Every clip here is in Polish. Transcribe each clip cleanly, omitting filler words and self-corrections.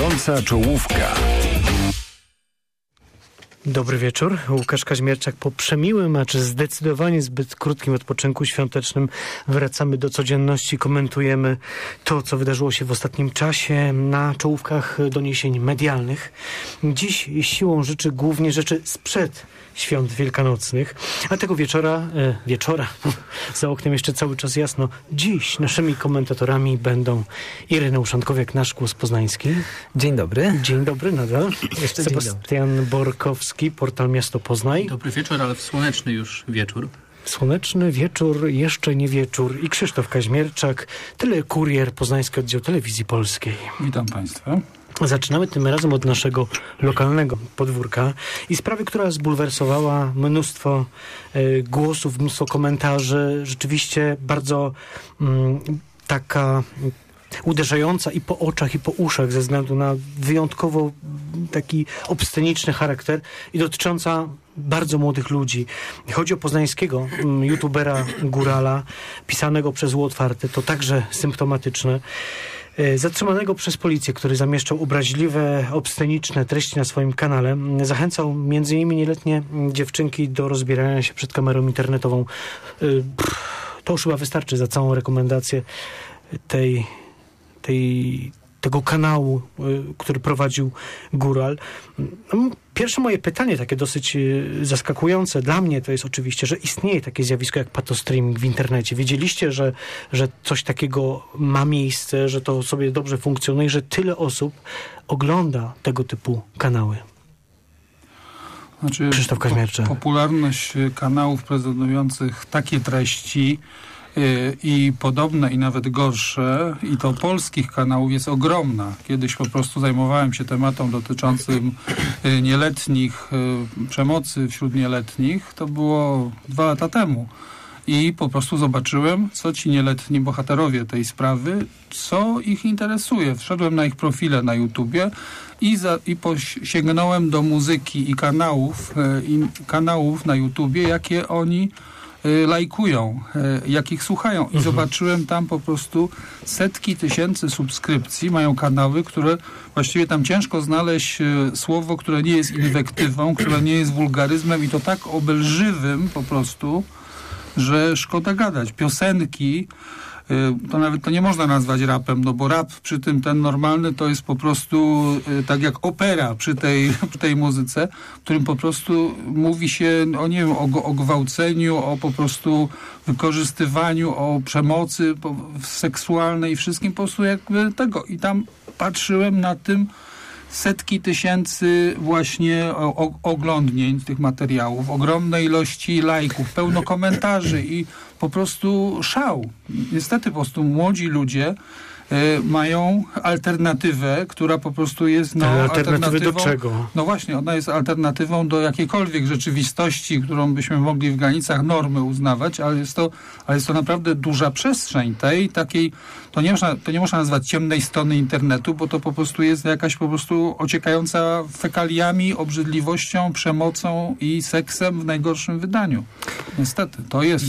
Gorąca czołówka. Dobry wieczór. Łukasz Kaźmierczak. Po przemiłym, acz zdecydowanie zbyt krótkim odpoczynku świątecznym wracamy do codzienności. Komentujemy to, co wydarzyło się w ostatnim czasie na czołówkach doniesień medialnych. Dziś siłą rzeczy głównie rzeczy sprzed świąt wielkanocnych, a tego wieczora, za oknem jeszcze cały czas jasno. Dziś naszymi komentatorami będą Ireneusz Uszankowiak, nasz Głos Poznański. Dzień dobry. Dzień dobry nadal. Jeszcze Sebastian Borkowski, portal Miasto Poznań. Dobry wieczór, ale w słoneczny już wieczór. Słoneczny wieczór, jeszcze nie wieczór. I Krzysztof Kaźmierczak, Telekurier, Poznański Oddział Telewizji Polskiej. Witam Państwa. Zaczynamy tym razem od naszego lokalnego podwórka i sprawy, która zbulwersowała mnóstwo głosów, mnóstwo komentarzy. Rzeczywiście bardzo taka uderzająca i po oczach, i po uszach ze względu na wyjątkowo taki obsceniczny charakter i dotycząca bardzo młodych ludzi. Chodzi o poznańskiego youtubera Górala, pisanego przez U Otwarte, to także symptomatyczne. Zatrzymanego przez policję, który zamieszczał obraźliwe, obsceniczne treści na swoim kanale. Zachęcał m.in. nieletnie dziewczynki do rozbierania się przed kamerą internetową. To już chyba wystarczy za całą rekomendację tego kanału, który prowadził Góral. Pierwsze moje pytanie, takie dosyć zaskakujące dla mnie, to jest oczywiście, że istnieje takie zjawisko jak patostreaming w internecie. Wiedzieliście, że coś takiego ma miejsce, że to sobie dobrze funkcjonuje, że tyle osób ogląda tego typu kanały? Znaczy, Krzysztof Kaźmierczak. Popularność kanałów prezentujących takie treści i podobne, i nawet gorsze, i to polskich kanałów, jest ogromna. Kiedyś po prostu zajmowałem się tematem dotyczącym nieletnich, przemocy wśród nieletnich. To było 2 lata temu. I po prostu zobaczyłem, co ci nieletni bohaterowie tej sprawy, co ich interesuje. Wszedłem na ich profile na YouTubie i sięgnąłem do muzyki i kanałów na YouTubie, jakie oni lajkują, jakich słuchają. I zobaczyłem tam po prostu setki tysięcy subskrypcji. Mają kanały, które właściwie tam ciężko znaleźć słowo, które nie jest inwektywą, które nie jest wulgaryzmem i to tak obelżywym po prostu, że szkoda gadać. Piosenki, to nawet to nie można nazwać rapem, no bo rap przy tym ten normalny to jest po prostu tak jak opera przy tej muzyce, w którym po prostu mówi się o gwałceniu, o po prostu wykorzystywaniu, o przemocy seksualnej i wszystkim po prostu jakby tego. I tam patrzyłem na tym setki tysięcy właśnie oglądnięć tych materiałów, ogromne ilości lajków, pełno komentarzy i po prostu szał. Niestety po prostu młodzi ludzie mają alternatywę, która po prostu jest alternatywą do czego? No właśnie, ona jest alternatywą do jakiejkolwiek rzeczywistości, którą byśmy mogli w granicach normy uznawać, ale jest to naprawdę duża przestrzeń takiej, to nie można nazwać ciemnej strony internetu, bo to po prostu jest jakaś po prostu ociekająca fekaliami, obrzydliwością, przemocą i seksem w najgorszym wydaniu. Niestety, to jest.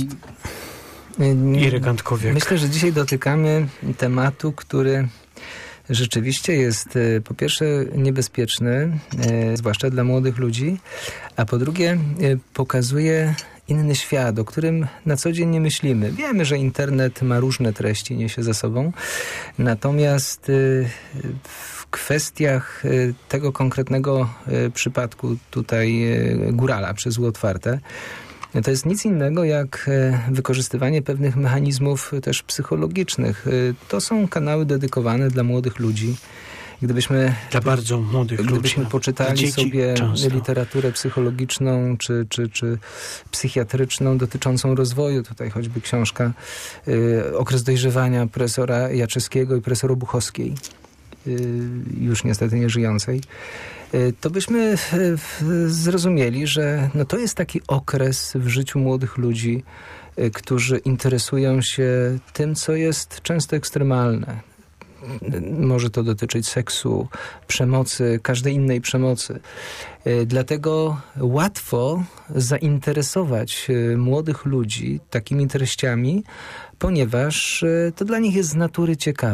Myślę, że dzisiaj dotykamy tematu, który rzeczywiście jest po pierwsze niebezpieczny, zwłaszcza dla młodych ludzi, a po drugie pokazuje inny świat, o którym na co dzień nie myślimy. Wiemy, że internet ma różne treści, niesie ze sobą, natomiast w kwestiach tego konkretnego przypadku tutaj Górala przez U Otwarte, to jest nic innego jak wykorzystywanie pewnych mechanizmów też psychologicznych. To są kanały dedykowane dla młodych ludzi. Dla bardzo młodych ludzi. Gdybyśmy poczytali sobie literaturę psychologiczną czy psychiatryczną dotyczącą rozwoju, tutaj choćby książka Okres dojrzewania profesora Jaczewskiego i profesor Obuchowskiej, już niestety nieżyjącej, to byśmy zrozumieli, że to jest taki okres w życiu młodych ludzi, którzy interesują się tym, co jest często ekstremalne. Może to dotyczyć seksu, przemocy, każdej innej przemocy. Dlatego łatwo zainteresować młodych ludzi takimi treściami, ponieważ to dla nich jest z natury ciekawe.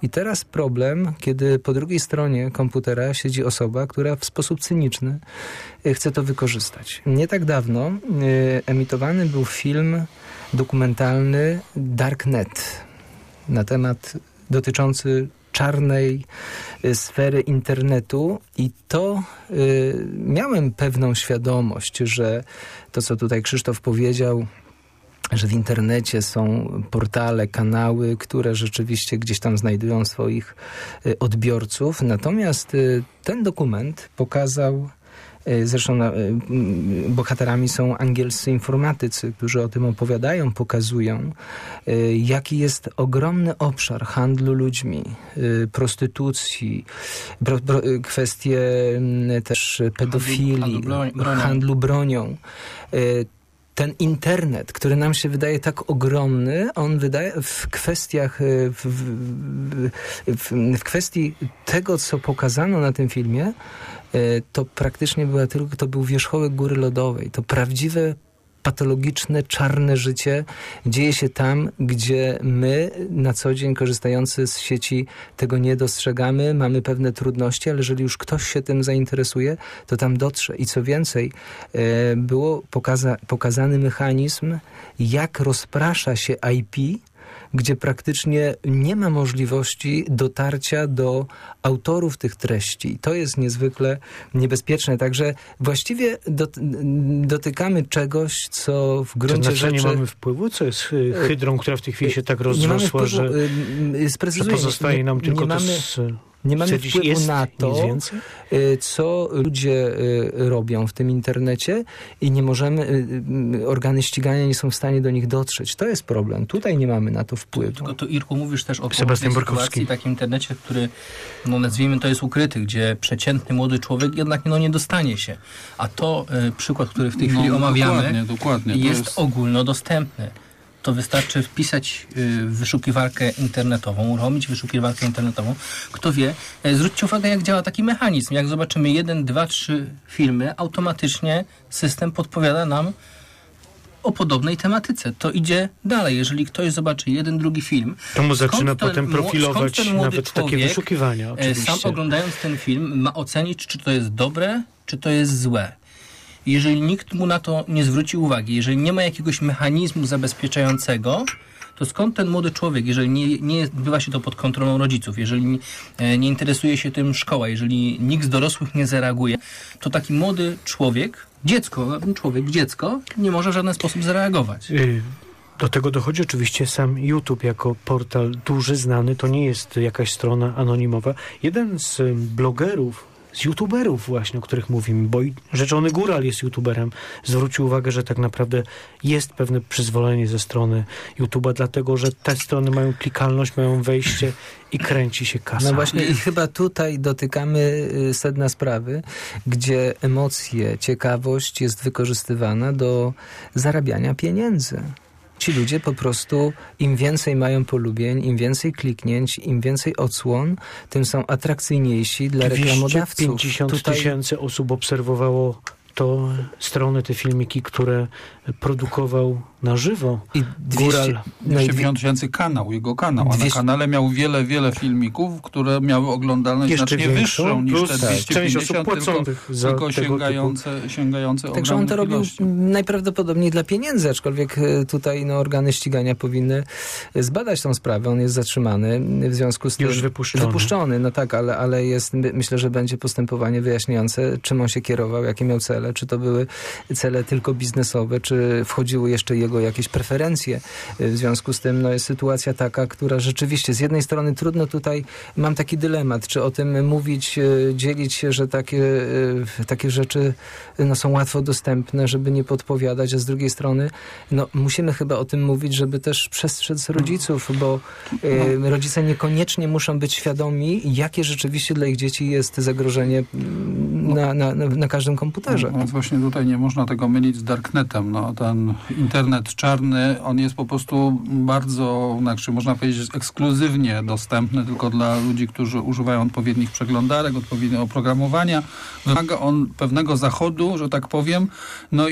I teraz problem, kiedy po drugiej stronie komputera siedzi osoba, która w sposób cyniczny chce to wykorzystać. Nie tak dawno emitowany był film dokumentalny Darknet na temat dotyczący czarnej sfery internetu i to miałem pewną świadomość, że to, co tutaj Krzysztof powiedział, że w internecie są portale, kanały, które rzeczywiście gdzieś tam znajdują swoich odbiorców. Natomiast ten dokument pokazał, zresztą bohaterami są angielscy informatycy, którzy o tym opowiadają, pokazują, jaki jest ogromny obszar handlu ludźmi, prostytucji, kwestie też pedofilii, handlu bronią. Ten internet, który nam się wydaje tak ogromny, on wydaje w kwestiach, w kwestii tego, co pokazano na tym filmie, to praktycznie to był wierzchołek góry lodowej. To prawdziwe, patologiczne, czarne życie dzieje się tam, gdzie my na co dzień korzystający z sieci tego nie dostrzegamy, mamy pewne trudności, ale jeżeli już ktoś się tym zainteresuje, to tam dotrze. I co więcej, było pokazany mechanizm, jak rozprasza się IP, gdzie praktycznie nie ma możliwości dotarcia do autorów tych treści. To jest niezwykle niebezpieczne. Także właściwie dotykamy czegoś, co w gruncie rzeczy... nie mamy wpływu? Co jest hydrą, która w tej chwili się tak rozrosła, że pozostaje nam tylko Nie mamy wpływu na to, co ludzie robią w tym internecie i nie możemy, organy ścigania nie są w stanie do nich dotrzeć. To jest problem. Tutaj nie mamy na to wpływu. Tylko to, Irku, mówisz też o tej sytuacji, takim internecie, który, nazwijmy to, jest ukryty, gdzie przeciętny młody człowiek jednak nie dostanie się. A to przykład, który w tej chwili omawiamy, dokładnie. jest ogólnodostępny. To wystarczy wpisać w wyszukiwarkę internetową, uruchomić wyszukiwarkę internetową. Kto wie, zwróćcie uwagę, jak działa taki mechanizm. Jak zobaczymy 1, 2, 3 filmy, automatycznie system podpowiada nam o podobnej tematyce. To idzie dalej. Jeżeli ktoś zobaczy 1, 2 film, to mu zaczyna potem profilować nawet takie wyszukiwania. Oczywiście. Sam oglądając ten film ma ocenić, czy to jest dobre, czy to jest złe. Jeżeli nikt mu na to nie zwróci uwagi, jeżeli nie ma jakiegoś mechanizmu zabezpieczającego, to skąd ten młody człowiek, jeżeli nie odbywa się to pod kontrolą rodziców, jeżeli nie interesuje się tym szkoła, jeżeli nikt z dorosłych nie zareaguje, to taki młody człowiek, dziecko nie może w żaden sposób zareagować. Do tego dochodzi oczywiście sam YouTube jako portal duży, znany, to nie jest jakaś strona anonimowa. Jeden z blogerów, z youtuberów właśnie, o których mówimy, bo rzeczony Góral jest youtuberem, zwrócił uwagę, że tak naprawdę jest pewne przyzwolenie ze strony YouTube'a, dlatego, że te strony mają klikalność, mają wejście i kręci się kasa. No właśnie i chyba tutaj dotykamy sedna sprawy, gdzie emocje, ciekawość jest wykorzystywana do zarabiania pieniędzy. Ci ludzie po prostu, im więcej mają polubień, im więcej kliknięć, im więcej odsłon, tym są atrakcyjniejsi dla reklamodawców. 50 tysięcy osób obserwowało strony, te filmiki, które produkował na żywo. I 250 tysięcy jego kanał, a na kanale miał wiele filmików, które miały oglądalność znacznie wyższą niż te 250, tylko sięgające Także on to robił najprawdopodobniej dla pieniędzy, aczkolwiek tutaj organy ścigania powinny zbadać tą sprawę. On jest zatrzymany, w związku z tym... Już wypuszczony. No tak, ale myślę, że będzie postępowanie wyjaśniające, czym on się kierował, jakie miał cele, czy to były cele tylko biznesowe, czy wchodziły jeszcze jego jakieś preferencje. W związku z tym jest sytuacja taka, która rzeczywiście z jednej strony trudno tutaj, mam taki dylemat, czy o tym mówić, dzielić się, że takie rzeczy są łatwo dostępne, żeby nie podpowiadać, a z drugiej strony musimy chyba o tym mówić, żeby też przestrzec rodziców, bo rodzice niekoniecznie muszą być świadomi, jakie rzeczywiście dla ich dzieci jest zagrożenie na każdym komputerze. Więc właśnie tutaj nie można tego mylić z darknetem. No, ten internet czarny, on jest po prostu bardzo, znaczy można powiedzieć, ekskluzywnie dostępny tylko dla ludzi, którzy używają odpowiednich przeglądarek, odpowiedniego oprogramowania. Wymaga on pewnego zachodu, że tak powiem, no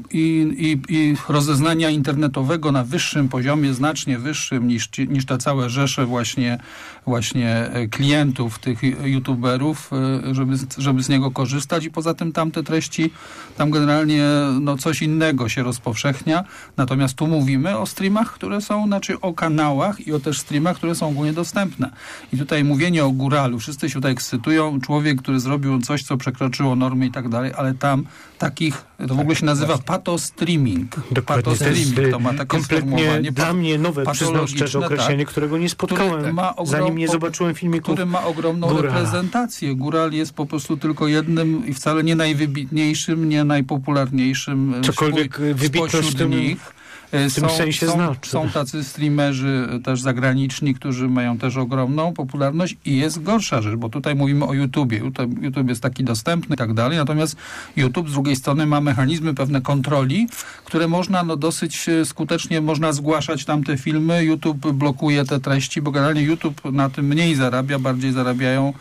i rozeznania internetowego na wyższym poziomie, znacznie wyższym niż te całe rzesze właśnie klientów tych youtuberów, żeby z niego korzystać i poza tym tamte treści, tam generalnie no coś innego się rozpowszechnia. Natomiast tu mówimy o streamach, które są, znaczy o kanałach i o też streamach, które są ogólnie dostępne. I tutaj mówienie o góralu, wszyscy się tutaj ekscytują, człowiek, który zrobił coś, co przekroczyło normy i tak dalej, ale tam takich, to w ogóle się nazywa patostreaming. Patostreaming, to ma takie sformułowanie. Dla mnie nowe, przyznam szczerze, określenie, którego nie spotkałem, zanim nie zobaczyłem filmików. Który ma ogromną reprezentację. Góral jest po prostu tylko jednym i wcale nie najwybitniejszym, nie najpopularniejszym cokolwiek wybitność w tym nich. W tym sensie znaczy. Są tacy streamerzy też zagraniczni, którzy mają też ogromną popularność i jest gorsza rzecz, bo tutaj mówimy o YouTubie. YouTube jest taki dostępny i tak dalej, natomiast YouTube z drugiej strony ma mechanizmy pewne kontroli, które można dosyć skutecznie można zgłaszać tamte filmy. YouTube blokuje te treści, bo generalnie YouTube na tym mniej zarabia, bardziej zarabiają,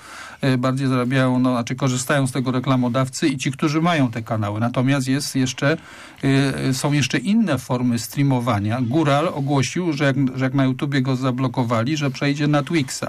znaczy korzystają z tego reklamodawcy i ci, którzy mają te kanały. Natomiast są jeszcze inne formy streamowania. Góral ogłosił, że jak na YouTubie go zablokowali, że przejdzie na Twixa.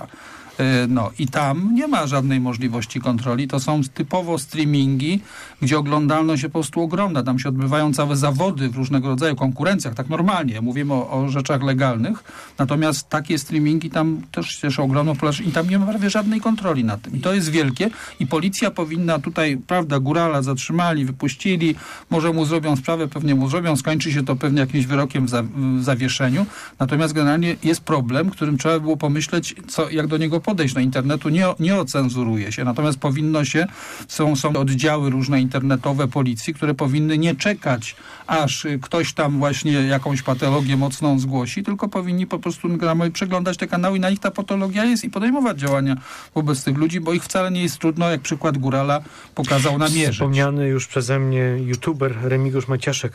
No i tam nie ma żadnej możliwości kontroli. To są typowo streamingi, gdzie oglądalność się po prostu ogromna. Tam się odbywają całe zawody w różnego rodzaju konkurencjach, tak normalnie. Mówimy o rzeczach legalnych. Natomiast takie streamingi tam też cieszą ogromną popularność i tam nie ma prawie żadnej kontroli nad tym. I to jest wielkie. I policja powinna tutaj, prawda, górala zatrzymali, wypuścili, może mu zrobią sprawę, pewnie mu zrobią, skończy się to pewnie jakimś wyrokiem w zawieszeniu. Natomiast generalnie jest problem, którym trzeba było pomyśleć, jak do niego podejść. No internetu nie ocenzuruje się, natomiast powinno się, są oddziały różne internetowe policji, które powinny nie czekać, aż ktoś tam właśnie jakąś patologię mocną zgłosi, tylko powinni po prostu przeglądać te kanały i na nich ta patologia jest i podejmować działania wobec tych ludzi, bo ich wcale nie jest trudno, jak przykład Górala pokazał, namierzyć. Wspomniany już przeze mnie youtuber Remigiusz Maciaszek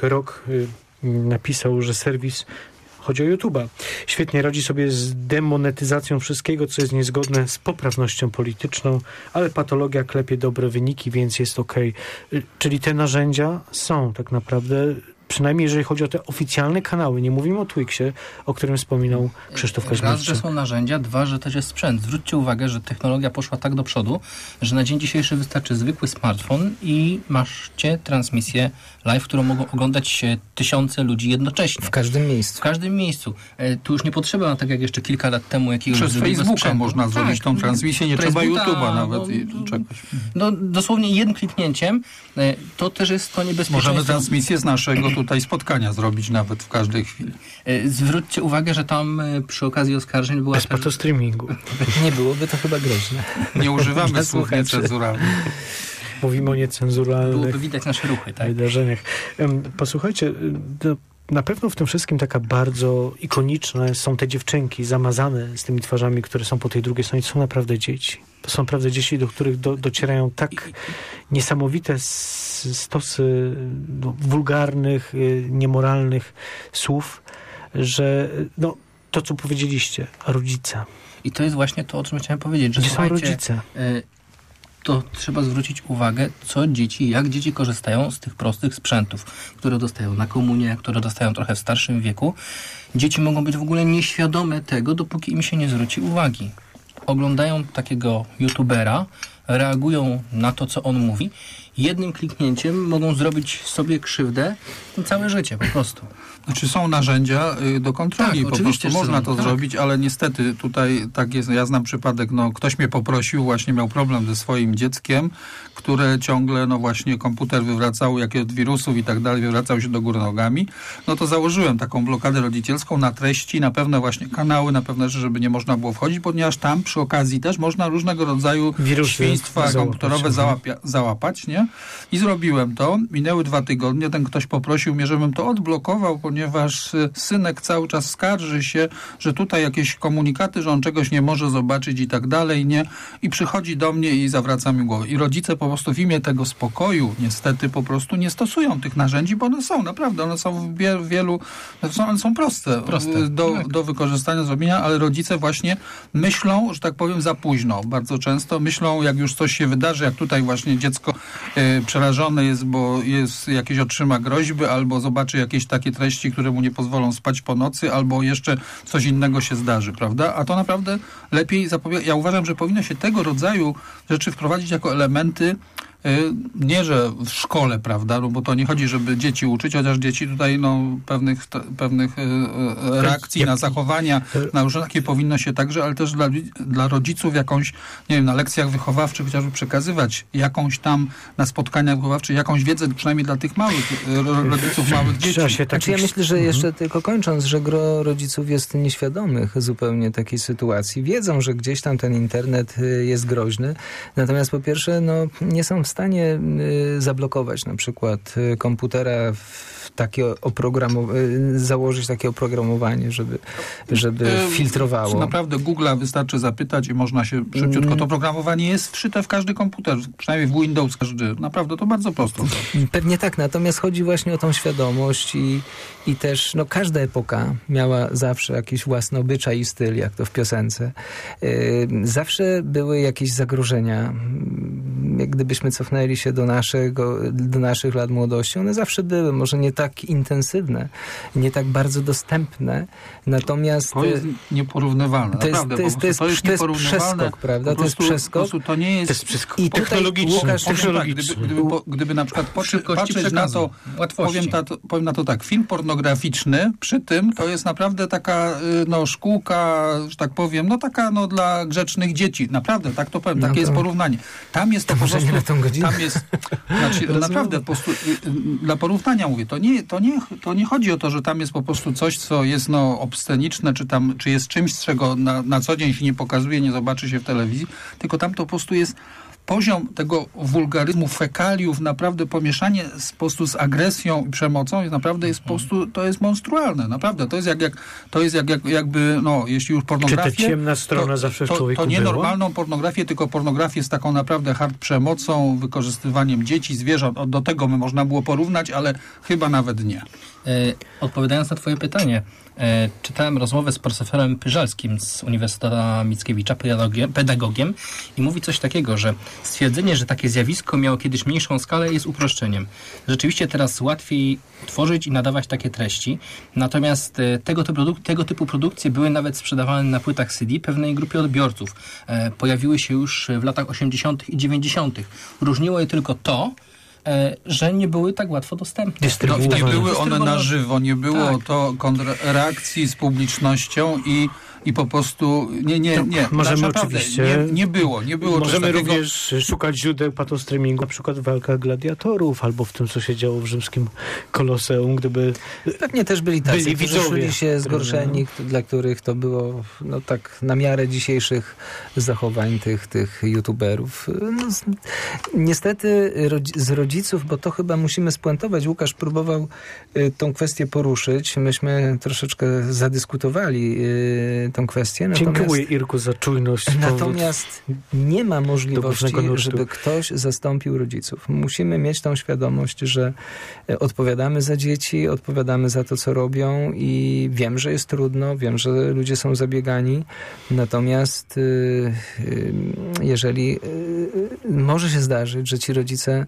napisał, że serwis, chodzi o YouTube'a, świetnie radzi sobie z demonetyzacją wszystkiego, co jest niezgodne z poprawnością polityczną, ale patologia klepie dobre wyniki, więc jest okej. Czyli te narzędzia są tak naprawdę, przynajmniej jeżeli chodzi o te oficjalne kanały. Nie mówimy o Twixie, o którym wspominał Krzysztof Kaźmierczak. Raz, że są narzędzia, dwa, że też jest sprzęt. Zwróćcie uwagę, że technologia poszła tak do przodu, że na dzień dzisiejszy wystarczy zwykły smartfon i macie transmisję live, którą mogą oglądać tysiące ludzi jednocześnie. W każdym miejscu. W każdym miejscu. Tu już nie potrzeba, tak jak jeszcze kilka lat temu, jakiegoś przez Facebooka sprzętu. Można zrobić tą transmisję, nie trzeba YouTube'a nawet czegoś. No, dosłownie jednym kliknięciem to też jest to niebezpieczeństwo. Możemy transmisję z naszego tutaj spotkania zrobić nawet w każdej chwili. Zwróćcie uwagę, że tam przy okazji oskarżeń była... Bez patostreamingu. Nie byłoby to chyba groźne. Nie używamy słów niecenzuralnych. Mówimy o niecenzuralnych byłoby widać nasze ruchy, tak? wydarzeniach. Posłuchajcie, na pewno w tym wszystkim taka bardzo ikoniczne są te dziewczynki zamazane z tymi twarzami, które są po tej drugiej stronie. To są naprawdę dzieci. To są naprawdę dzieci, do których docierają tak niesamowite stosy wulgarnych, niemoralnych słów, że to, co powiedzieliście, rodzice. I to jest właśnie to, o czym chciałem powiedzieć, że gdzie są rodzice? To trzeba zwrócić uwagę, jak dzieci korzystają z tych prostych sprzętów, które dostają na komunię, które dostają trochę w starszym wieku. Dzieci mogą być w ogóle nieświadome tego, dopóki im się nie zwróci uwagi. Oglądają takiego youtubera, reagują na to, co on mówi. Jednym kliknięciem mogą zrobić sobie krzywdę całe życie po prostu. Znaczy są narzędzia do kontroli, tak, po prostu można to zrobić, ale niestety tutaj tak jest, ja znam przypadek, ktoś mnie poprosił, właśnie miał problem ze swoim dzieckiem, które ciągle, właśnie komputer wywracał jakieś od wirusów i tak dalej, wywracał się do góry nogami, to założyłem taką blokadę rodzicielską na treści, na pewne właśnie kanały, na pewne rzeczy, żeby nie można było wchodzić, ponieważ tam przy okazji też można różnego rodzaju przestępstwa komputerowe załapać, nie? I zrobiłem to. Minęły 2 tygodnie. Ten ktoś poprosił mnie, żebym to odblokował, ponieważ synek cały czas skarży się, że tutaj jakieś komunikaty, że on czegoś nie może zobaczyć i tak dalej, nie? I przychodzi do mnie i zawraca mi głowę. I rodzice po prostu w imię tego spokoju niestety po prostu nie stosują tych narzędzi, bo one są, naprawdę, one są w wielu, one są proste do wykorzystania, zrobienia, ale rodzice właśnie myślą, że tak powiem, za późno. Bardzo często myślą, jak już coś się wydarzy, jak tutaj właśnie dziecko przerażone jest, bo jakieś otrzyma groźby, albo zobaczy jakieś takie treści, które mu nie pozwolą spać po nocy, albo jeszcze coś innego się zdarzy, prawda? A to naprawdę lepiej zapobiegać. Ja uważam, że powinno się tego rodzaju rzeczy wprowadzić jako elementy, nie, że w szkole, prawda, no bo to nie chodzi, żeby dzieci uczyć, chociaż dzieci tutaj pewnych reakcji na zachowania, na różne takie powinno się także, ale też dla rodziców jakąś, nie wiem, na lekcjach wychowawczych chociażby przekazywać jakąś tam, na spotkaniach wychowawczych, jakąś wiedzę, przynajmniej dla tych małych rodziców małych dzieci. Znaczy ja myślę, że jeszcze tylko kończąc, że gro rodziców jest nieświadomych zupełnie takiej sytuacji. Wiedzą, że gdzieś tam ten internet jest groźny, natomiast po pierwsze, nie są w stanie zablokować na przykład komputera założyć takie oprogramowanie, żeby filtrowało. Naprawdę Google'a wystarczy zapytać i można się szybciutko. To oprogramowanie jest wszyte w każdy komputer, przynajmniej w Windows każdy. Naprawdę to bardzo prosto. Pewnie tak, natomiast chodzi właśnie o tą świadomość i też każda epoka miała zawsze jakiś własny obyczaj i styl, jak to w piosence. Zawsze były jakieś zagrożenia. Jak gdybyśmy cofnęli się do naszych lat młodości, one zawsze były, może nie tak intensywne, nie tak bardzo dostępne, natomiast... To jest nieporównywalne, naprawdę. To jest przeskok, prawda? To jest przeskok. To nie jest... To jest przeskok i technologiczny. Gdyby na przykład patrzeć na to, powiem na to tak, film pornograficzny przy tym to jest naprawdę taka szkółka, że tak powiem, taka dla grzecznych dzieci. Naprawdę, tak to powiem, takie jest porównanie. Tam jest to po prostu... na tą godzinę. Tam jest... naprawdę, po prostu dla porównania mówię, to nie chodzi o to, że tam jest po prostu coś, co jest obsceniczne, czy jest czymś, czego na co dzień się nie pokazuje, nie zobaczy się w telewizji, tylko tam to po prostu jest poziom tego wulgaryzmu, fekaliów, naprawdę pomieszanie po prostu z agresją i przemocą jest naprawdę po prostu, to jest monstrualne, naprawdę. To jest jakby, jeśli już pornografię... Czy ta ciemna strona zawsze w człowieku to nie była? normalną pornografię, tylko pornografię z taką naprawdę hard przemocą, wykorzystywaniem dzieci, zwierząt. Do tego by można było porównać, ale chyba nawet nie. Odpowiadając na twoje pytanie, czytałem rozmowę z profesorem Pyżalskim z Uniwersytetu Mickiewicza, pedagogiem, i mówi coś takiego, że stwierdzenie, że takie zjawisko miało kiedyś mniejszą skalę, jest uproszczeniem. Rzeczywiście teraz łatwiej tworzyć i nadawać takie treści, natomiast tego typu produkcje były nawet sprzedawane na płytach CD pewnej grupie odbiorców. Pojawiły się już w latach 80. i 90. Różniło je tylko to, że nie były tak łatwo dostępne. Nie były one na żywo, nie było to reakcji z publicznością i po prostu nie. Możemy oczywiście... Nie było. Możemy również szukać źródeł patostreamingu, na przykład w walkach gladiatorów, albo w tym, co się działo w rzymskim Koloseum, gdyby... Pewnie też byli tacy, którzy czuli się zgorszeni, dla których to było tak na miarę dzisiejszych zachowań tych youtuberów. Niestety z rodziców, bo to chyba musimy spuentować, Łukasz próbował tą kwestię poruszyć. Myśmy troszeczkę zadyskutowali tą kwestię. Dziękuję, Irku, za czujność. Natomiast nie ma możliwości, żeby ktoś zastąpił rodziców. Musimy mieć tą świadomość, że odpowiadamy za dzieci, odpowiadamy za to, co robią i wiem, że jest trudno, wiem, że ludzie są zabiegani. Natomiast jeżeli może się zdarzyć, że ci rodzice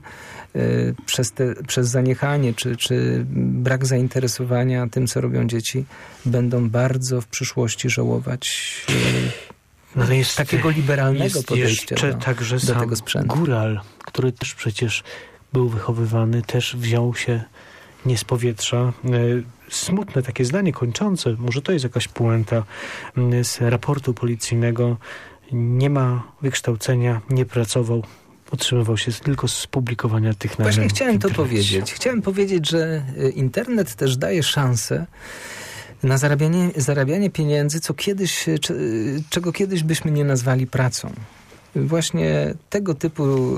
przez zaniechanie czy brak zainteresowania tym, co robią dzieci, będą bardzo w przyszłości żałować ale jest takiego liberalnego podejścia do tego sprzętu. Góral, który też przecież był wychowywany, też wziął się nie z powietrza. Smutne takie zdanie kończące, może to jest jakaś puenta z raportu policyjnego. Nie ma wykształcenia, nie pracował. Utrzymywał się tylko z publikowania tych nagrań. Właśnie chciałem to powiedzieć. Chciałem powiedzieć, że internet też daje szansę na zarabianie pieniędzy, czego kiedyś byśmy nie nazwali pracą. właśnie tego typu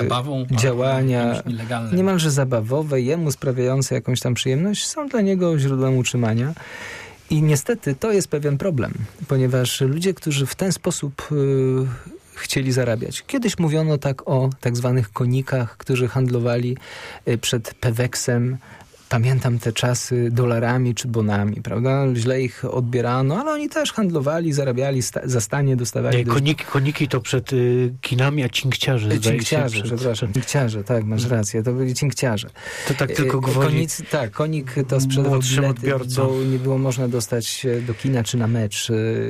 działania, niemalże zabawowe, jemu sprawiające jakąś tam przyjemność, są dla niego źródłem utrzymania. I niestety to jest pewien problem, ponieważ ludzie, którzy w ten sposób chcieli zarabiać. Kiedyś mówiono tak o tak zwanych konikach, którzy handlowali przed Peweksem. Pamiętam te czasy dolarami czy bonami, prawda? Źle ich odbierano, ale oni też handlowali, zarabiali, za stanie dostawali... Nie, koniki to przed kinami, a cinkciarze. Cinkciarze, przepraszam. Cinkciarze, tak, masz rację. To byli cinkciarze. To tak tylko gwoli. Tak, konik to sprzedawał bilety, bo nie było można dostać do kina czy na mecz,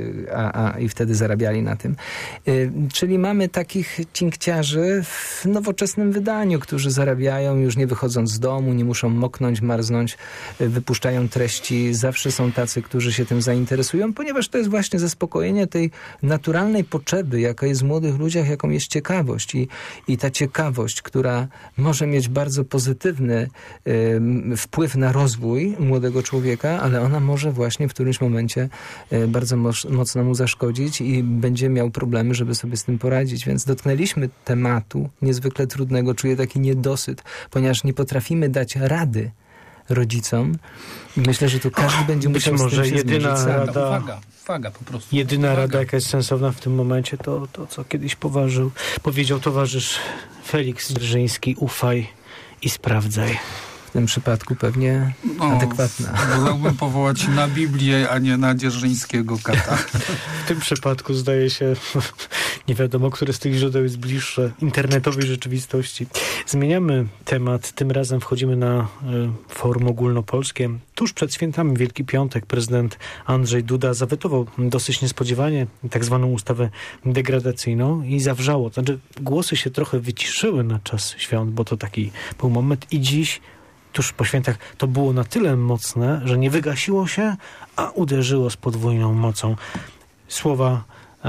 i wtedy zarabiali na tym. Czyli mamy takich cinkciarzy w nowoczesnym wydaniu, którzy zarabiają już nie wychodząc z domu, nie muszą moknąć, marznąć, wypuszczają treści. Zawsze są tacy, którzy się tym zainteresują, ponieważ to jest właśnie zaspokojenie tej naturalnej potrzeby, jaka jest w młodych ludziach, jaką jest ciekawość. I ta ciekawość, która może mieć bardzo pozytywny wpływ na rozwój młodego człowieka, ale ona może właśnie w którymś momencie bardzo mocno mu zaszkodzić i będzie miał problemy, żeby sobie z tym poradzić. Więc dotknęliśmy tematu niezwykle trudnego. Czuję taki niedosyt, ponieważ nie potrafimy dać rady rodzicom. Myślę, że tu każdy będzie musiał z tym się jedyna rada, uwaga po prostu. Jedyna rada, jaka jest sensowna w tym momencie, to co kiedyś powiedział towarzysz Feliks Drzyński: ufaj i sprawdzaj. W tym przypadku pewnie adekwatna. Wolałbym powołać się na Biblię, a nie na dzierżyńskiego kata. W tym przypadku zdaje się, nie wiadomo, które z tych źródeł jest bliższe internetowej rzeczywistości. Zmieniamy temat. Tym razem wchodzimy na forum ogólnopolskie. Tuż przed świętami Wielki Piątek prezydent Andrzej Duda zawetował dosyć niespodziewanie tak zwaną ustawę degradacyjną i zawrzało. Znaczy, głosy się trochę wyciszyły na czas świąt, bo to taki był moment i dziś tuż po świętach to było na tyle mocne, że nie wygasiło się, a uderzyło z podwójną mocą. Słowa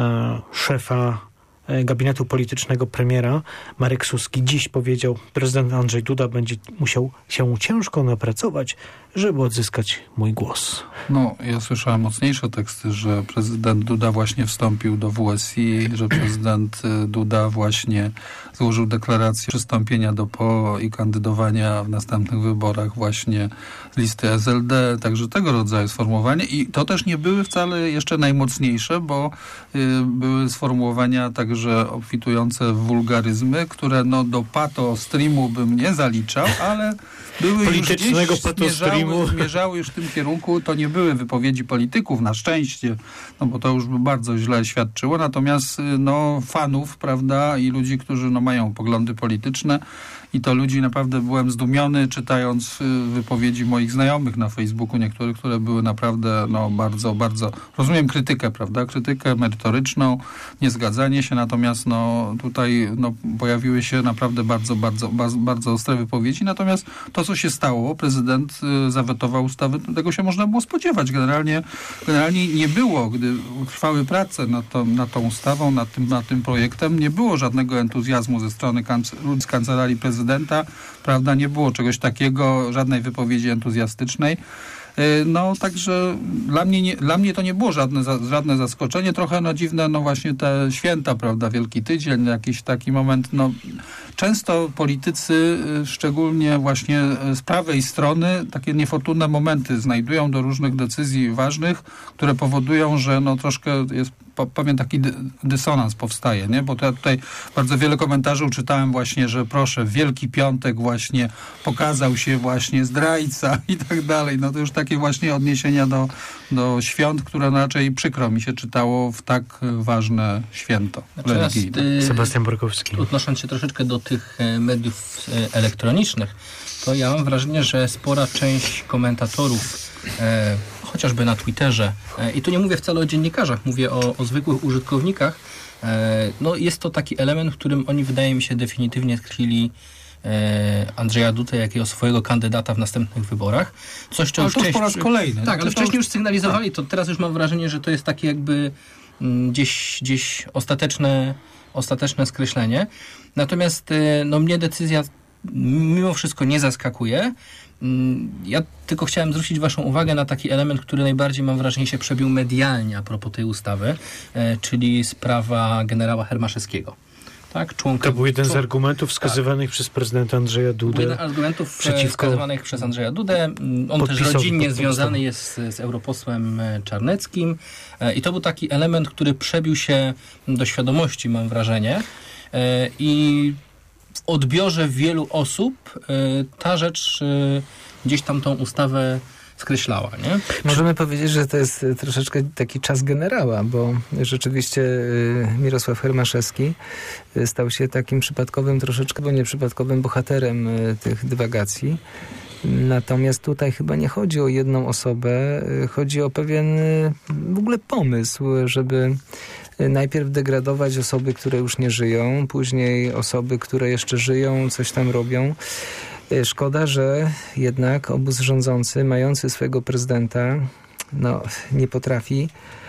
szefa gabinetu politycznego premiera Marek Suski dziś powiedział: prezydent Andrzej Duda będzie musiał się ciężko napracować, żeby odzyskać mój głos. No, ja słyszałem mocniejsze teksty, że prezydent Duda właśnie wstąpił do WSI, że prezydent Duda właśnie złożył deklarację przystąpienia do PO i kandydowania w następnych wyborach właśnie z listy SLD, także tego rodzaju sformułowania. I to też nie były wcale jeszcze najmocniejsze, bo były sformułowania także obfitujące w wulgaryzmy, które no do pato streamu bym nie zaliczał, ale były politycznego już zmierzały już w tym kierunku. To nie były wypowiedzi polityków, na szczęście, no bo to już by bardzo źle świadczyło. Natomiast no fanów, prawda, i ludzi, którzy no mają poglądy polityczne, i to ludzi naprawdę byłem zdumiony, czytając wypowiedzi moich znajomych na Facebooku, niektórych, które były naprawdę no bardzo, bardzo... Rozumiem krytykę, prawda? Krytykę merytoryczną, niezgadzanie się, natomiast no tutaj no pojawiły się naprawdę bardzo, bardzo, bardzo, bardzo ostre wypowiedzi. Natomiast to, co się stało, prezydent zawetował ustawę, tego się można było spodziewać. Generalnie nie było, gdy trwały prace nad tą ustawą, nad tym projektem, nie było żadnego entuzjazmu ze strony ludzi z kancelarii prezydenta, prawda, nie było czegoś takiego, żadnej wypowiedzi entuzjastycznej. No, także dla mnie to nie było żadne zaskoczenie. Trochę no dziwne, no właśnie te święta, prawda, Wielki Tydzień, jakiś taki moment, no często politycy, szczególnie właśnie z prawej strony, takie niefortunne momenty znajdują do różnych decyzji ważnych, które powodują, że no troszkę jest pewien taki dysonans powstaje, nie? Bo ja tutaj bardzo wiele komentarzy czytałem właśnie, że proszę, w Wielki Piątek właśnie pokazał się właśnie zdrajca i tak dalej. No to już takie właśnie odniesienia do świąt, które raczej przykro mi się czytało w tak ważne święto religijne. Sebastian Borkowski. Odnosząc się troszeczkę do tych mediów elektronicznych, to ja mam wrażenie, że spora część komentatorów chociażby na Twitterze, i tu nie mówię wcale o dziennikarzach, mówię o zwykłych użytkownikach, no jest to taki element, w którym oni, wydaje mi się, definitywnie tkwili Andrzeja Dudę jako swojego kandydata w następnych wyborach. Coś, co ale to po raz kolejny. Tak, ale wcześniej już sygnalizowali, to teraz już mam wrażenie, że to jest takie jakby gdzieś ostateczne skreślenie. Natomiast no mnie decyzja mimo wszystko nie zaskakuje. Ja tylko chciałem zwrócić waszą uwagę na taki element, który najbardziej, mam wrażenie, się przebił medialnie a propos tej ustawy, czyli sprawa generała Hermaszewskiego. Tak, to był jeden z argumentów wskazywanych przez prezydenta Andrzeja Dudę. Jeden z argumentów wskazywanych przez Andrzeja Dudę. On też rodzinnie związany jest z europosłem Czarneckim. I to był taki element, który przebił się do świadomości, mam wrażenie. I w odbiorze wielu osób ta rzecz gdzieś tam tą ustawę skreślała, nie? Możemy powiedzieć, że to jest troszeczkę taki czas generała, bo rzeczywiście Mirosław Hermaszewski stał się takim przypadkowym, troszeczkę, bo nieprzypadkowym bohaterem tych dywagacji. Natomiast tutaj chyba nie chodzi o jedną osobę, chodzi o pewien w ogóle pomysł, żeby najpierw degradować osoby, które już nie żyją, później osoby, które jeszcze żyją, coś tam robią. Szkoda, że jednak obóz rządzący, mający swojego prezydenta, nie potrafi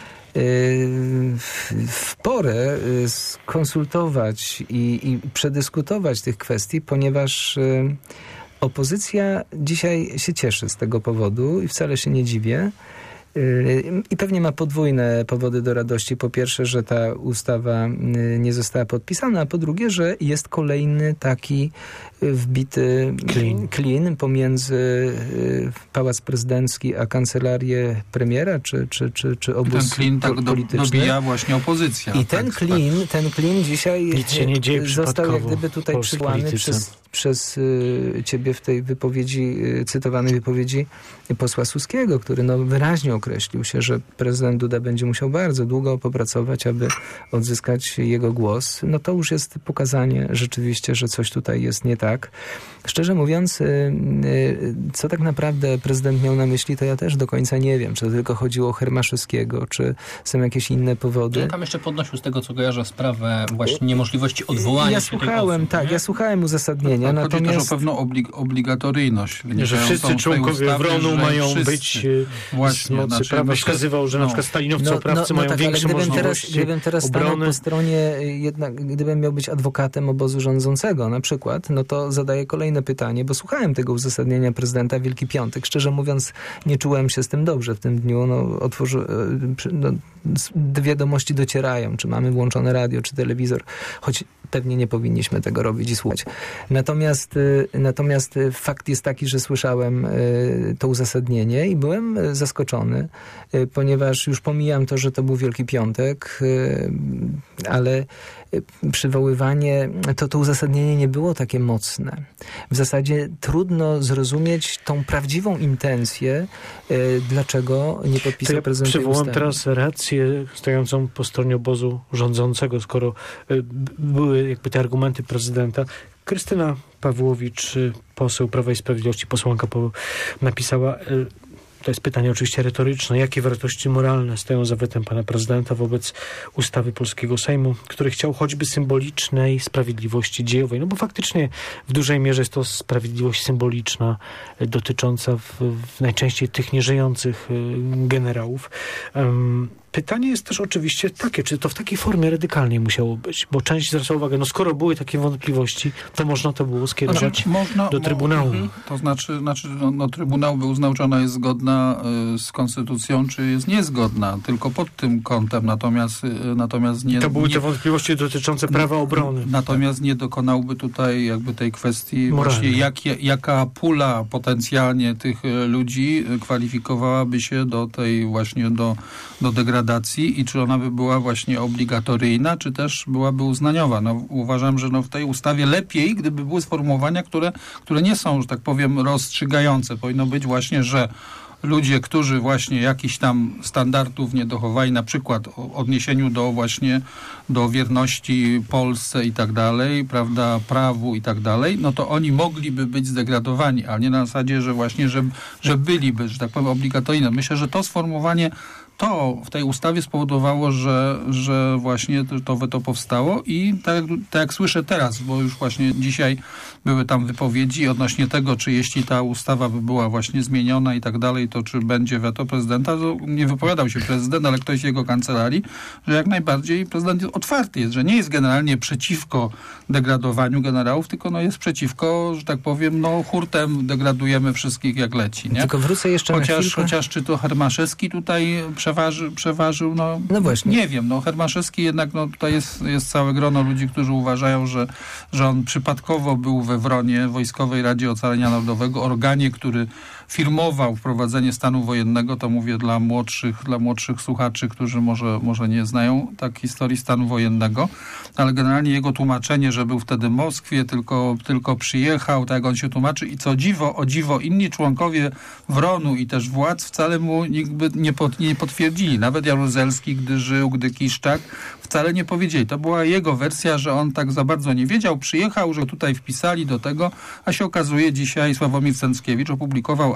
w porę skonsultować i przedyskutować tych kwestii, ponieważ opozycja dzisiaj się cieszy z tego powodu i wcale się nie dziwię. I pewnie ma podwójne powody do radości. Po pierwsze, że ta ustawa nie została podpisana, a po drugie, że jest kolejny taki wbity klin pomiędzy Pałac Prezydencki a kancelarię premiera, czy obóz ten klin tak polityczny. Dobija właśnie opozycja. I ten klin dzisiaj nic się nie dzieje został jak gdyby tutaj przyłany przez ciebie w tej wypowiedzi, cytowanej wypowiedzi posła Suskiego, który wyraźnie określił się, że prezydent Duda będzie musiał bardzo długo popracować, aby odzyskać jego głos. To już jest pokazanie rzeczywiście, że coś tutaj jest nie tak. Szczerze mówiąc, co tak naprawdę prezydent miał na myśli, to ja też do końca nie wiem. Czy to tylko chodziło o Hermaszewskiego, czy są jakieś inne powody. On tam jeszcze podnosił z tego, co kojarzę, sprawę właśnie niemożliwości odwołania się tych osób. Ja słuchałem uzasadnienia. Chodzi też o pewną obligatoryjność. Że wszyscy członkowie WRON-u mają być właśnie, z mocy prawa. Wskazywał, że na przykład stalinowcy mają większe możliwości gdybym teraz stanął po stronie, gdybym miał być adwokatem obozu rządzącego na przykład, to zadaję kolejne pytanie, bo słuchałem tego uzasadnienia prezydenta Wielki Piątek. Szczerze mówiąc, nie czułem się z tym dobrze w tym dniu. Wiadomości docierają, czy mamy włączone radio, czy telewizor, choć pewnie nie powinniśmy tego robić i słuchać. Natomiast fakt jest taki, że słyszałem to uzasadnienie i byłem zaskoczony, ponieważ już pomijam to, że to był Wielki Piątek, ale przywoływanie, to uzasadnienie nie było takie mocne. W zasadzie trudno zrozumieć tą prawdziwą intencję, dlaczego nie podpisał prezydent tej ustawy. Przywołam teraz rację stojącą po stronie obozu rządzącego, skoro były jakby te argumenty prezydenta. Krystyna Pawłowicz, poseł Prawa i Sprawiedliwości, posłanka, napisała, to jest pytanie oczywiście retoryczne, jakie wartości moralne stoją za wetem pana prezydenta wobec ustawy polskiego Sejmu, który chciał choćby symbolicznej sprawiedliwości dziejowej. Bo faktycznie w dużej mierze jest to sprawiedliwość symboliczna, dotycząca najczęściej tych nieżyjących generałów. Pytanie jest też oczywiście takie, czy to w takiej formie radykalnej musiało być, bo część zwraca uwagę, skoro były takie wątpliwości, to można to było skierować do Trybunału. To znaczy Trybunał by uznał, czy ona jest zgodna z Konstytucją, czy jest niezgodna, tylko pod tym kątem, natomiast nie... To były te wątpliwości dotyczące prawa obrony. Natomiast nie dokonałby tutaj jakby tej kwestii moralnej. Właśnie jaka pula potencjalnie tych ludzi kwalifikowałaby się do tej właśnie do degradacji i czy ona by była właśnie obligatoryjna, czy też byłaby uznaniowa. Uważam, że w tej ustawie lepiej, gdyby były sformułowania, które nie są, że tak powiem, rozstrzygające. Powinno być właśnie, że ludzie, którzy właśnie jakichś tam standardów nie dochowali, na przykład w odniesieniu do wierności Polsce i tak dalej, prawda, prawu i tak dalej, to oni mogliby być zdegradowani, ale nie na zasadzie, że właśnie, że byliby, że tak powiem, obligatoryjne. Myślę, że to sformułowanie to w tej ustawie spowodowało, że właśnie to weto powstało i tak jak słyszę teraz, bo już właśnie dzisiaj były tam wypowiedzi odnośnie tego, czy jeśli ta ustawa by była właśnie zmieniona i tak dalej, to czy będzie weto prezydenta, to nie wypowiadał się prezydent, ale ktoś z jego kancelarii, że jak najbardziej prezydent otwarty jest, że nie jest generalnie przeciwko degradowaniu generałów, tylko jest przeciwko, że tak powiem, hurtem degradujemy wszystkich jak leci. Nie? Tylko wrócę jeszcze na chwilkę. Chociaż czy to Hermaszewski tutaj przeważył, no właśnie. Nie wiem, Hermaszewski jednak tutaj jest całe grono ludzi, którzy uważają, że on przypadkowo był we Wronie, Wojskowej Radzie Ocalenia Narodowego, organie, który firmował wprowadzenie stanu wojennego, to mówię dla młodszych słuchaczy, którzy może nie znają tak historii stanu wojennego, ale generalnie jego tłumaczenie, że był wtedy w Moskwie, tylko przyjechał, tak jak on się tłumaczy i o dziwo, inni członkowie Wronu i też władz wcale mu nikt by nie potwierdzili. Nawet Jaruzelski, gdy żył, gdy Kiszczak, wcale nie powiedzieli. To była jego wersja, że on tak za bardzo nie wiedział, przyjechał, że tutaj wpisali do tego, a się okazuje dzisiaj Sławomir Cęckiewicz opublikował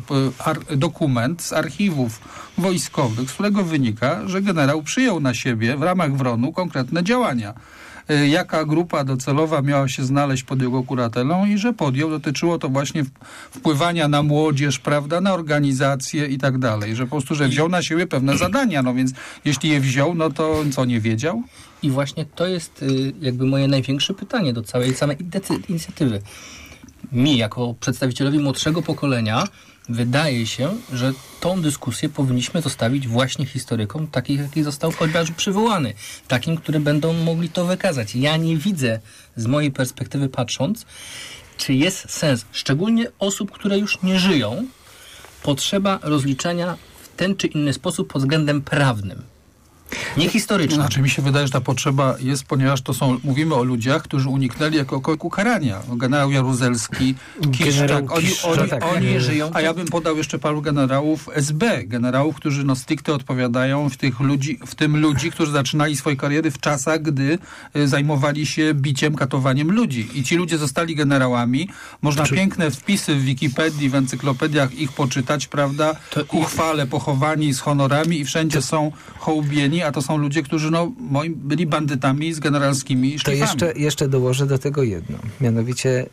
dokument z archiwów wojskowych, z którego wynika, że generał przyjął na siebie w ramach Wronu konkretne działania. Jaka grupa docelowa miała się znaleźć pod jego kuratelą i że dotyczyło to właśnie wpływania na młodzież, prawda, na organizacje i tak dalej, że po prostu, że wziął na siebie pewne zadania, więc jeśli je wziął, to co, nie wiedział? I właśnie to jest jakby moje największe pytanie do całej inicjatywy. Mi, jako przedstawicielowi młodszego pokolenia, wydaje się, że tą dyskusję powinniśmy zostawić właśnie historykom, takich, jaki został choćby przywołany, takim, które będą mogli to wykazać. Ja nie widzę, z mojej perspektywy patrząc, czy jest sens, szczególnie osób, które już nie żyją, potrzeba rozliczenia w ten czy inny sposób pod względem prawnym. Nie historycznym. Znaczy mi się wydaje, że ta potrzeba jest, ponieważ mówimy o ludziach, którzy uniknęli jakokolwiek ukarania. Generał Jaruzelski, Kiszczak, oni nie żyją. A ja bym podał jeszcze paru generałów SB, generałów, którzy stricte odpowiadają w tym ludzi, którzy zaczynali swoje kariery w czasach, gdy zajmowali się biciem, katowaniem ludzi. I ci ludzie zostali generałami. Można piękne wpisy w Wikipedii, w encyklopediach ich poczytać, prawda? Ku chwale, pochowani z honorami i wszędzie są hołubieni, a to są ludzie, którzy byli bandytami z generalskimi szlifami. To jeszcze dołożę do tego jedno. Mianowicie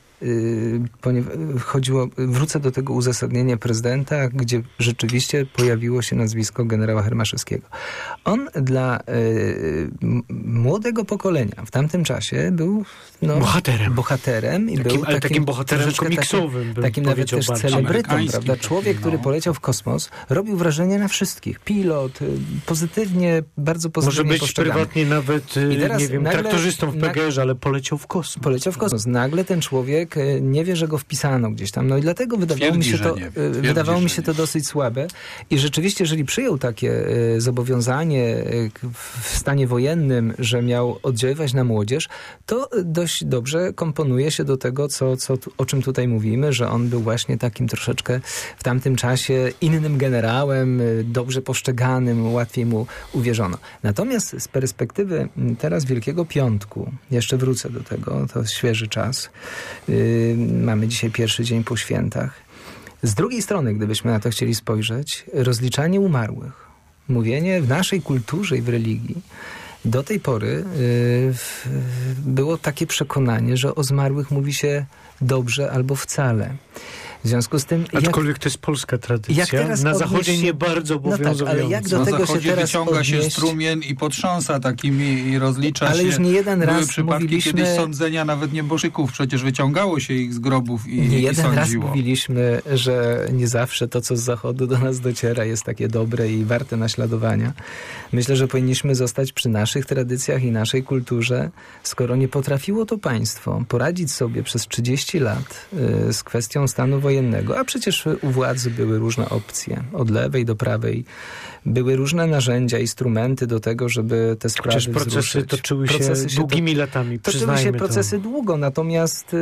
wrócę do tego uzasadnienia prezydenta, gdzie rzeczywiście pojawiło się nazwisko generała Hermaszewskiego. On dla młodego pokolenia w tamtym czasie był bohaterem i był takim bohaterem komiksowym. Takim nawet też celebrytą, prawda? Człowiek, który poleciał w kosmos, robił wrażenie na wszystkich. Pilot, bardzo pozytywnie może być postrzegany. Prywatnie nawet, traktorzystą w PGR-ze, ale poleciał w kosmos. Nagle ten człowiek nie wie, że go wpisano gdzieś tam. I dlatego wydawało mi się to dosyć słabe. I rzeczywiście, jeżeli przyjął takie zobowiązanie w stanie wojennym, że miał oddziaływać na młodzież, to dość dobrze komponuje się do tego, o czym tutaj mówimy, że on był właśnie takim troszeczkę w tamtym czasie innym generałem, dobrze poszczeganym, łatwiej mu uwierzono. Natomiast z perspektywy teraz Wielkiego Piątku, jeszcze wrócę do tego, to świeży czas, mamy dzisiaj pierwszy dzień po świętach. Z drugiej strony, gdybyśmy na to chcieli spojrzeć, rozliczanie umarłych, mówienie w naszej kulturze i w religii, do tej pory było takie przekonanie, że o zmarłych mówi się dobrze albo wcale. W związku z tym... Aczkolwiek to jest polska tradycja. Na Zachodzie nie bardzo obowiązująca. Ale jak do tego się teraz wyciąga się strumień i potrząsa takimi i rozlicza ale się. już nie jeden raz były przypadki mówiliśmy... kiedyś sądzenia nawet niebożyków. Przecież wyciągało się ich z grobów i nie jeden sądziło. raz mówiliśmy, że nie zawsze to, co z Zachodu do nas dociera, jest takie dobre i warte naśladowania. Myślę, że powinniśmy zostać przy naszych tradycjach i naszej kulturze, skoro nie potrafiło to państwo poradzić sobie przez 30 lat z kwestią stanu wojennego, a przecież u władzy były różne opcje, od lewej do prawej. Były różne narzędzia, instrumenty do tego, żeby te sprawy wzruszyć. Procesy toczyły się długimi latami, toczyły się procesy długo, natomiast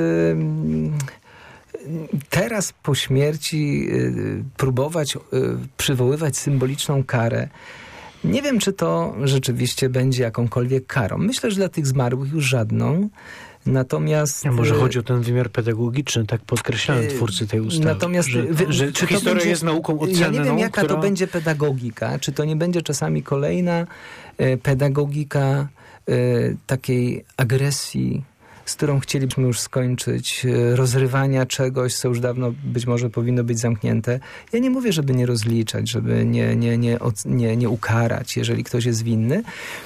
teraz po śmierci próbować przywoływać symboliczną karę, Nie wiem, czy to rzeczywiście będzie jakąkolwiek karą. Myślę, że dla tych zmarłych już żadną. Natomiast... A może chodzi o ten wymiar pedagogiczny, tak podkreślają twórcy tej ustawy. Natomiast że czy historia będzie, jest nauką ocenną? Ja nie wiem, jaka to będzie pedagogika. Czy to nie będzie czasami kolejna pedagogika takiej agresji, z którą chcielibyśmy już skończyć, rozrywania czegoś, co już dawno być może powinno być zamknięte. Ja nie mówię, żeby nie rozliczać, żeby nie ukarać, jeżeli ktoś jest winny.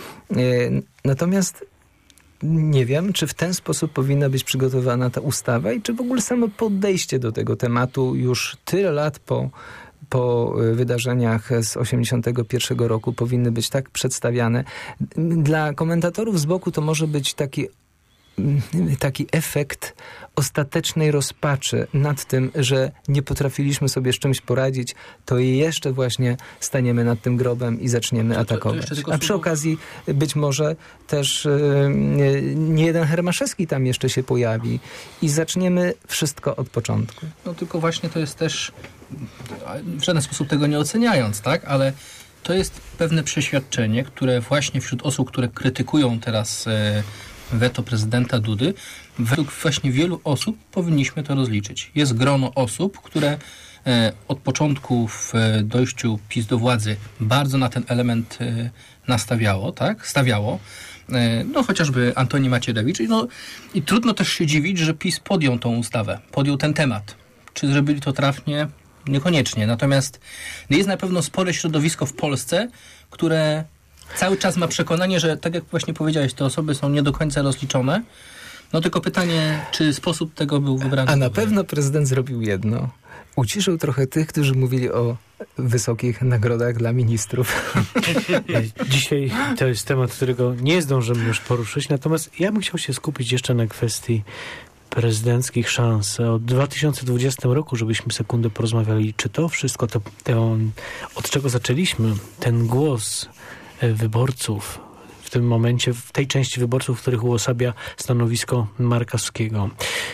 Natomiast nie wiem, czy w ten sposób powinna być przygotowana ta ustawa i czy w ogóle samo podejście do tego tematu już tyle lat po wydarzeniach z 1981 roku powinny być tak przedstawiane. Dla komentatorów z boku to może być taki efekt ostatecznej rozpaczy nad tym, że nie potrafiliśmy sobie z czymś poradzić, to jeszcze właśnie staniemy nad tym grobem i zaczniemy atakować. A przy okazji być może też nie jeden Hermaszewski tam jeszcze się pojawi i zaczniemy wszystko od początku. No tylko właśnie to jest też, w żaden sposób tego nie oceniając, tak? Ale to jest pewne przeświadczenie, które właśnie wśród osób, które krytykują teraz weto prezydenta Dudy, według właśnie wielu osób powinniśmy to rozliczyć. Jest grono osób, które od początku w dojściu PiS do władzy bardzo na ten element nastawiało, tak? Stawiało. No chociażby Antoni Macierewicz. I trudno też się dziwić, że PiS podjął tą ustawę, podjął ten temat. Czy zrobili to trafnie? Niekoniecznie. Natomiast jest na pewno spore środowisko w Polsce, które cały czas ma przekonanie, że tak jak właśnie powiedziałeś, te osoby są nie do końca rozliczone. No tylko pytanie, czy sposób tego był wybrany? A na pewno prezydent zrobił jedno. Uciszył trochę tych, którzy mówili o wysokich nagrodach dla ministrów. Dzisiaj to jest temat, którego nie zdążymy już poruszyć, natomiast ja bym chciał się skupić jeszcze na kwestii prezydenckich szans. Od 2020 roku, żebyśmy sekundę porozmawiali, czy to wszystko, od czego zaczęliśmy, ten głos wyborców w tym momencie, w tej części wyborców, w których uosabia stanowisko Markowskiego.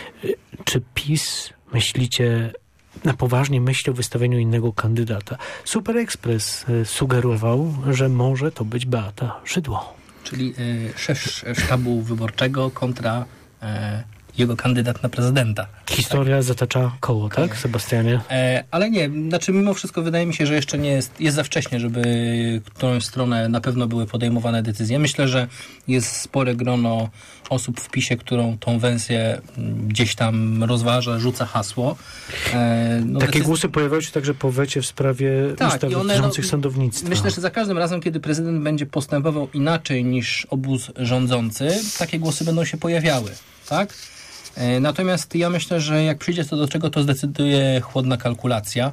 Czy PiS, myślicie, na poważnie myśli o wystawieniu innego kandydata? Super Express sugerował, że może to być Beata Szydło. Czyli szef sztabu wyborczego kontra jego kandydat na prezydenta. Historia zatacza koło, tak, Sebastianie? Ale nie, znaczy mimo wszystko wydaje mi się, że jeszcze nie jest za wcześnie, żeby którąś stronę na pewno były podejmowane decyzje. Myślę, że jest spore grono osób w PiS-ie, którą tą wersję gdzieś tam rozważa, rzuca hasło. Takie głosy pojawiają się także po wecie w sprawie ustaw dotyczących sądownictwa. Myślę, że za każdym razem, kiedy prezydent będzie postępował inaczej niż obóz rządzący, takie głosy będą się pojawiały, tak? Natomiast ja myślę, że jak przyjdzie to do czego, to zdecyduje chłodna kalkulacja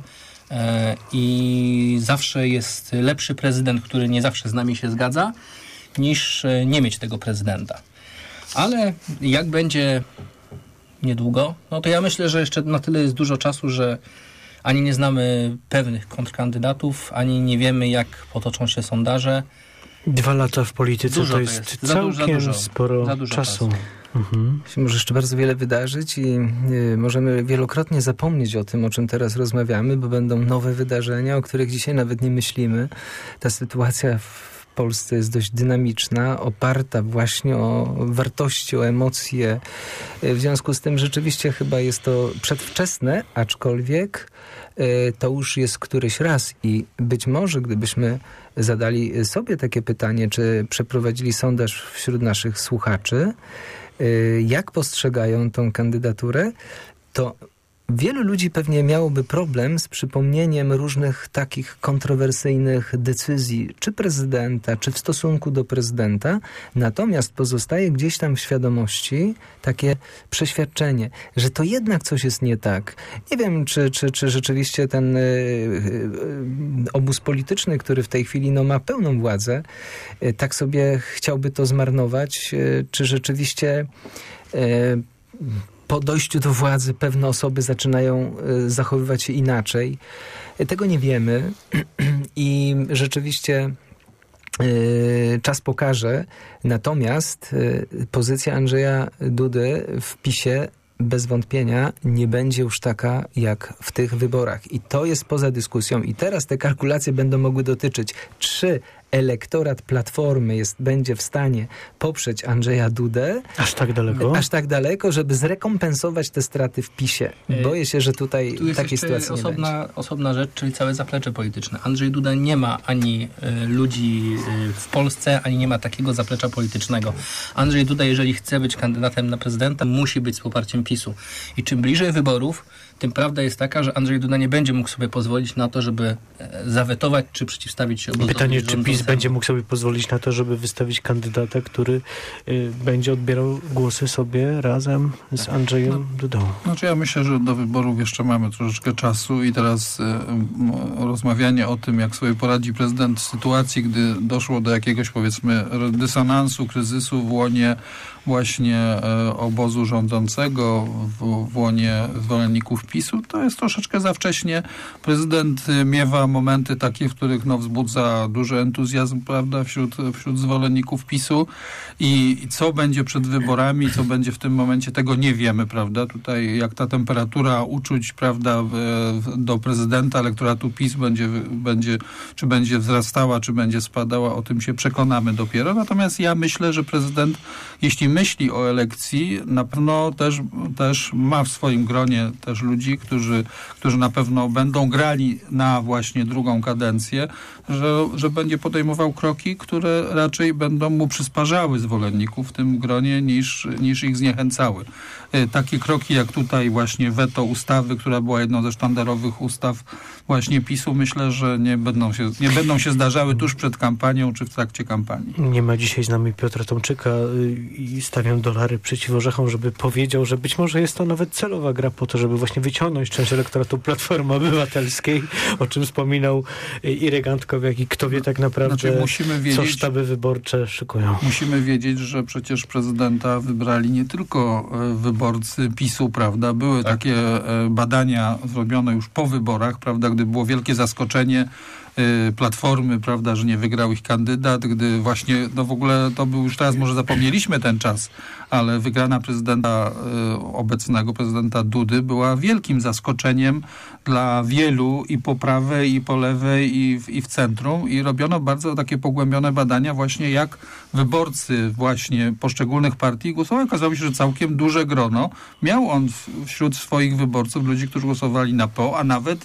i zawsze jest lepszy prezydent, który nie zawsze z nami się zgadza, niż nie mieć tego prezydenta. Ale jak będzie niedługo, no to ja myślę, że jeszcze na tyle jest dużo czasu, że ani nie znamy pewnych kontrkandydatów, ani nie wiemy, jak potoczą się sondaże. 2 lata w polityce dużo to jest całkiem sporo czasu. Mhm. Może jeszcze bardzo wiele wydarzyć i możemy wielokrotnie zapomnieć o tym, o czym teraz rozmawiamy, bo będą nowe wydarzenia, o których dzisiaj nawet nie myślimy. Ta sytuacja w Polsce jest dość dynamiczna, oparta właśnie o wartości, o emocje. W związku z tym rzeczywiście chyba jest to przedwczesne, aczkolwiek to już jest któryś raz i być może gdybyśmy zadali sobie takie pytanie, czy przeprowadzili sondaż wśród naszych słuchaczy, jak postrzegają tą kandydaturę, to wielu ludzi pewnie miałoby problem z przypomnieniem różnych takich kontrowersyjnych decyzji, czy prezydenta, czy w stosunku do prezydenta. Natomiast pozostaje gdzieś tam w świadomości takie przeświadczenie, że to jednak coś jest nie tak. Nie wiem, czy rzeczywiście ten obóz polityczny, który w tej chwili ma pełną władzę, tak sobie chciałby to zmarnować, czy rzeczywiście po dojściu do władzy pewne osoby zaczynają zachowywać się inaczej. Tego nie wiemy i rzeczywiście czas pokaże. Natomiast pozycja Andrzeja Dudy w PiS-ie bez wątpienia nie będzie już taka jak w tych wyborach. I to jest poza dyskusją. I teraz te kalkulacje będą mogły dotyczyć, czy elektorat Platformy będzie w stanie poprzeć Andrzeja Dudę. Aż tak daleko? Aż tak daleko, żeby zrekompensować te straty w PiS-ie. Boję się, że tutaj takiej sytuacji nie będzie. Osobna rzecz, czyli całe zaplecze polityczne. Andrzej Duda nie ma ani ludzi w Polsce, ani nie ma takiego zaplecza politycznego. Andrzej Duda, jeżeli chce być kandydatem na prezydenta, musi być z poparciem PiS-u. I czym bliżej wyborów, tym prawda jest taka, że Andrzej Duda nie będzie mógł sobie pozwolić na to, żeby zawetować czy przeciwstawić się obozowi Pytanie, rządzącemu. czy PiS będzie mógł sobie pozwolić na to, żeby wystawić kandydata, który będzie odbierał głosy sobie razem z Andrzejem Dudą? Znaczy ja myślę, że do wyborów jeszcze mamy troszeczkę czasu i teraz rozmawianie o tym, jak sobie poradzi prezydent w sytuacji, gdy doszło do jakiegoś, powiedzmy, dysonansu, kryzysu w łonie właśnie obozu rządzącego, w łonie zwolenników PiS-u, to jest troszeczkę za wcześnie. Prezydent miewa momenty takie, w których wzbudza duży entuzjazm, prawda, wśród zwolenników PiS-u i co będzie przed wyborami, co będzie w tym momencie, tego nie wiemy, prawda. Tutaj jak ta temperatura uczuć, prawda, do prezydenta, elektoratu PiS czy będzie wzrastała, czy będzie spadała, o tym się przekonamy dopiero. Natomiast ja myślę, że prezydent, jeśli myśli o elekcji, na pewno też ma w swoim gronie też ludzi, którzy na pewno będą grali na właśnie drugą kadencję, że będzie podejmował kroki, które raczej będą mu przysparzały zwolenników w tym gronie niż ich zniechęcały. Takie kroki jak tutaj właśnie weto ustawy, która była jedną ze sztandarowych ustaw właśnie PiS-u, myślę, że nie będą się zdarzały tuż przed kampanią czy w trakcie kampanii. Nie ma dzisiaj z nami Piotra Tomczyka i stawiam dolary przeciw orzechom, żeby powiedział, że być może jest to nawet celowa gra po to, żeby właśnie wyciągnąć część elektoratu Platformy Obywatelskiej, o czym wspominał i Regantkow, jak i kto wie tak naprawdę, co sztaby wyborcze szykują. Musimy wiedzieć, że przecież prezydenta wybrali nie tylko wyborcy PiS-u, prawda? Były takie badania zrobione już po wyborach, prawda? Gdy było wielkie zaskoczenie Platformy, prawda, że nie wygrał ich kandydat, gdy właśnie, w ogóle to był już teraz, może zapomnieliśmy ten czas, ale wygrana prezydenta obecnego, prezydenta Dudy była wielkim zaskoczeniem dla wielu i po prawej, i po lewej, i w centrum i robiono bardzo takie pogłębione badania właśnie jak wyborcy właśnie poszczególnych partii głosowali. Okazało się, że całkiem duże grono miał on wśród swoich wyborców ludzi, którzy głosowali na PO,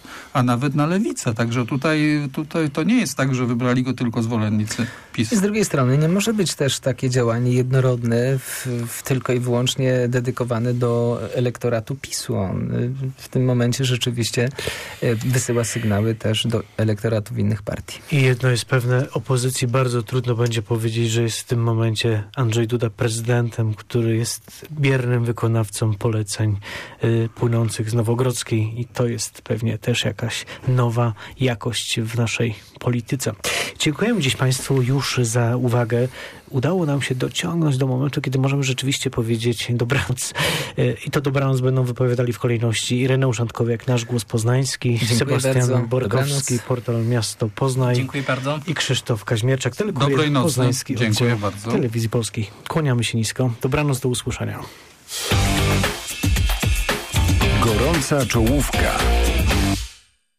a nawet na lewicę. Także tutaj to nie jest tak, że wybrali go tylko zwolennicy PiS. Z drugiej strony nie może być też takie działanie jednorodne, tylko i wyłącznie dedykowane do elektoratu PiS-u. On w tym momencie rzeczywiście wysyła sygnały też do elektoratów innych partii. I jedno jest pewne, opozycji bardzo trudno będzie powiedzieć, że jest w tym momencie Andrzej Duda prezydentem, który jest biernym wykonawcą poleceń płynących z Nowogrodzkiej i to jest pewnie też jakaś nowa jakość w naszej polityce. Dziękujemy dziś Państwu już za uwagę. Udało nam się dociągnąć do momentu, kiedy możemy rzeczywiście powiedzieć dobranoc. I to dobranoc będą wypowiadali w kolejności Ireneusz Antkowiak, Nasz Głos Poznański, Sebastian Borkowski, portal Miasto Poznań. Dziękuję bardzo. I Krzysztof Kaźmierczak, Dobrej nocy. Poznański. Dziękuję bardzo. Telewizji Polskiej. Kłaniamy się nisko. Dobranoc, do usłyszenia. Gorąca czołówka.